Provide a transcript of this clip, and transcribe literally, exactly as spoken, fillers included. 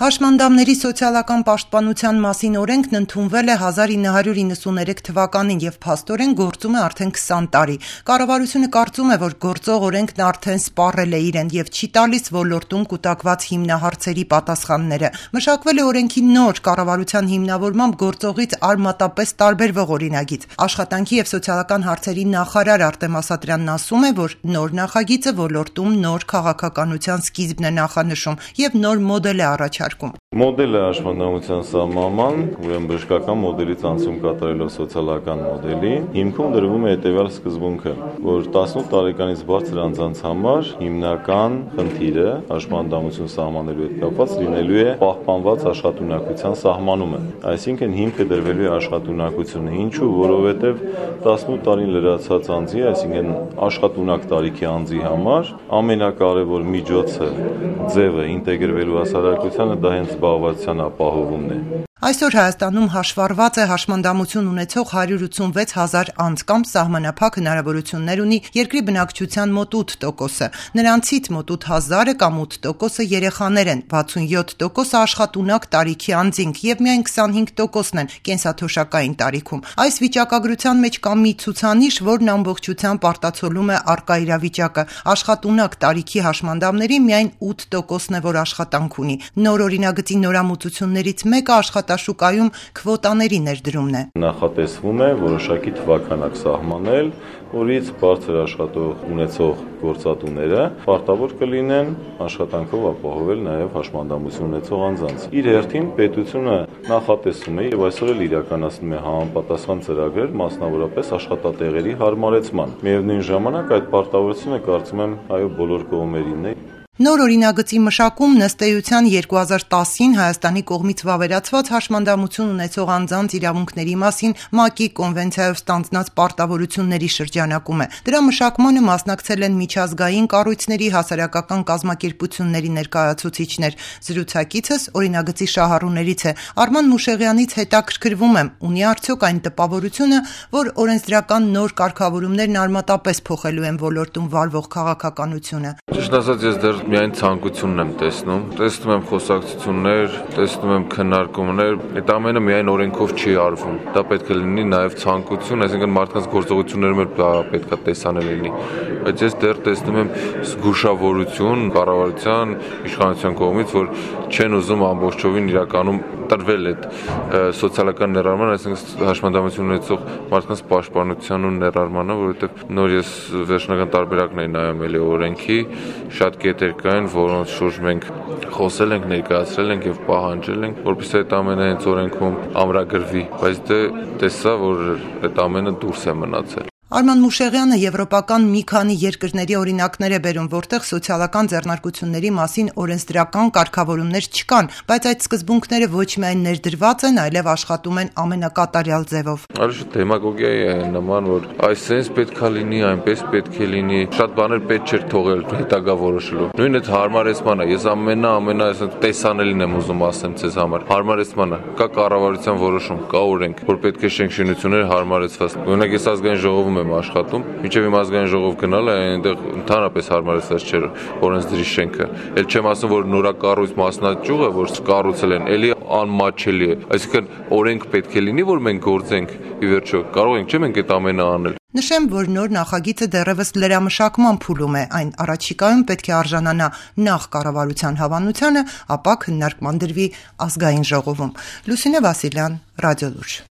Հաշմանդամների սոցիալական պաշտպանության մասին օրենքն ընդունվել է հազար ինը հարյուր իննսուներեք թվականին եւ փաստորեն գործում է արդեն քսան տարի։ Կառավարությունը կարծում է, որ գործող օրենքն արդեն սպառել է իրեն եւ չի տալիս ոլորտում կուտակված հիմնահարցերի պատասխանները։ Մշակվել է օրենքի նոր կառավարության հիմնավորմամբ գործողից արմատապես տարբերվող օրինագիծ։ Աշխատանքի եւ սոցիալական հարցերի նախարար Արտեմ Ասատրյանն ասում է, որ նոր նախագիծը ոլորտում նոր քաղաքականության սկիզբն է նախանշում եւ նոր մոդել է առաջարկում։ Մոդելը հաշմանդամության սահմանման, ուրեմն բժշկական մոդելից անցում կատարելով սոցիալական մոդելի, հիմքում դրվում է հետևյալ սկզբունքը, որ տասնութ տարեկանից բարձր անձանց համար հիմնական խնդիրը հաշմանդամություն սահմանելու հետ կապված լինելու է պահպանված աշխատունակության սահմանումը։ Այսինքն հիմքը դրվելու է աշխատունակությունը, ինչու, որովհետև տասնութ տարին լրացած անձի, այսինքն աշխատունակ տարիքի անձի համար ամենակարևոր միջոցը, ձևը ինտեգրվելու հասարակությանը դա հենց զբաղվածության ապահովումն է։ Այսօր Հայաստանում հաշվառված է հաշմանդամություն ունեցող հարյուր ութսունվեց հազար անձ կամ սահմանափակ հնարավորություններ ունի երկրի բնակչության մոտ ութ տոկոսը։ Նրանցից մոտ ութ հազարը կամ ութ տոկոսը երեխաներ են, վաթսունյոթ տոկոսը աշխատունակ տարիքի անձինք եւ միայն քսանհինգ տոկոսն են կենսաթոշակային տարիքում։ Այս վիճակագրության մեջ կա մի ցուցանիշ, որն ամբողջությամբ արտացոլում է առկա իրավիճակը։ Աշխատունակ տարիքի հաշմանդամների միայն ութ տոկոսն է, որ աշխատանք ունի։ Նոր օրինագծի նորամուծություններից մեկը աշխատաշուկայում քվոտաների ներդրումն է։ Նախատեսվում է որոշակի թվականակ սահմանել, որից բարձր աշխատող ունեցող գործատուները պարտավոր կլինեն աշխատանքով ապահովել նաև հաշմանդամություն ունեցող անձանց։ Իր հերթին պետությունը նախատեսում է եւ այսօր էլ իրականացնում է համապատասխան ծրագրեր, մասնավորապես աշխատատեղերի հարմարեցման։ Միևնույն ժամանակ այդ պարտավորությունը կարծում եմ այո բոլոր կողմերինն է։ Նոր օրինագծի մշակումն ըստ էության երկու հազար տասին Հայաստանի կողմից վավերացված հաշմանդամություն ունեցող անձանց իրավունքների մասին ՄԱԿ-ի կոնվենցիայով ստանձնած պարտավորությունների շրջանակում է։ Դրա մշակմանը մասնակցել են միջազգային կառույցների, հասարակական կազմակերպությունների ներկայացուցիչներ։ Զրուցակիցս օրինագծի շահառուներից է։ Արման Մուշեղյանից հետաքրքրվում եմ, ունի արդյոք այն տպավորությունը, որ օրենսդրական նոր կարգավորումներն արմատապես փոխելու են ոլորտում վարվող քաղաքականությունը։ Ճիշտ ասած, ես դեռ միայն ցանկությունն եմ տեսնում, տեսնում եմ խոսակցություններ, տեսնում եմ քննարկումներ, այդ ամենը միայն օրենքով չի արվում։ Դա պետք է լինի նաև ցանկություն, այսինքն մարդկանց գործողություններում էլ պետք է տեսանել լինի։ Բայց ես դեռ տեսնում եմ զգուշավորություն կառավարության, իշխանության կողմից, որ չեն ուզում ամբողջովին իրականում տրվել այդ սոցիալական ներառման, այսինքն հաշմանդամություն ունեցող մարդկանց պաշտպանության ու ներառմանը, որովհետև նոր ես վերջնական տարբերակն էի նայում էլի օրենքի, շատ կետեր կային, որոնց շուրջ մենք խոսել ենք, ներկայացրել ենք եւ պահանջել ենք, որպեսզի այդ ամենը հենց օրենքում ամրագրվի, բայց դե տեսա, որ այդ ամենը դուրս է մնացել։ Արման Մուշեղյանը եվրոպական մի քանի երկրների օրինակներ է բերում, որտեղ սոցիալական ձեռնարկությունների մասին օրենսդրական կարգավորումներ չկան, բայց այդ սկզբունքները ոչ միայն ներդրված են, այլև աշխատում են ամենակատարյալ ձևով։ Արժի դեմագոգիա է նման, որ այսպես պետք է լինի, այնպես պետք է լինի, շատ բաներ պետք չէր թողել հետագա որոշելու։ Նույն այդ հարմարեցմանը, ես ամենա ամենա այսպես տեսանելին եմ ուզում ասեմ ցեզ համար։ Հարմարեցմանը կա կառավարության որոշում, կա օրենք, որ պետք է շենքշինությունները հարմարեցված։ Օրինակ ես ազգային ժողովում եմ աշխատում, մինչև իմ ազգային ժողով գնալը այնտեղ ընդհանրապես հարմարեցված չէր օրենսդրի շենքը։ Էլ չեմ ասում, որ նորակառույց մասնաճյուղը, որ կառուցել են, էլի անմաչելի է։ Այսինքն օրենք պետք է լինի, որ մենք գործենք ի վերջո։ Կարող ենք, չէ՞ մենք այդ ամենը անել։ Նշեմ, որ նոր նախագիծը դեռևս լրամշակման փուլում է, այն առաջիկայում պետք է արժանանա նախ կառավարության հավանությանը, ապա քննարկման դրվի ազգային ժողովում։ Լուսինե Վասիլյան, Ռադիոլուր։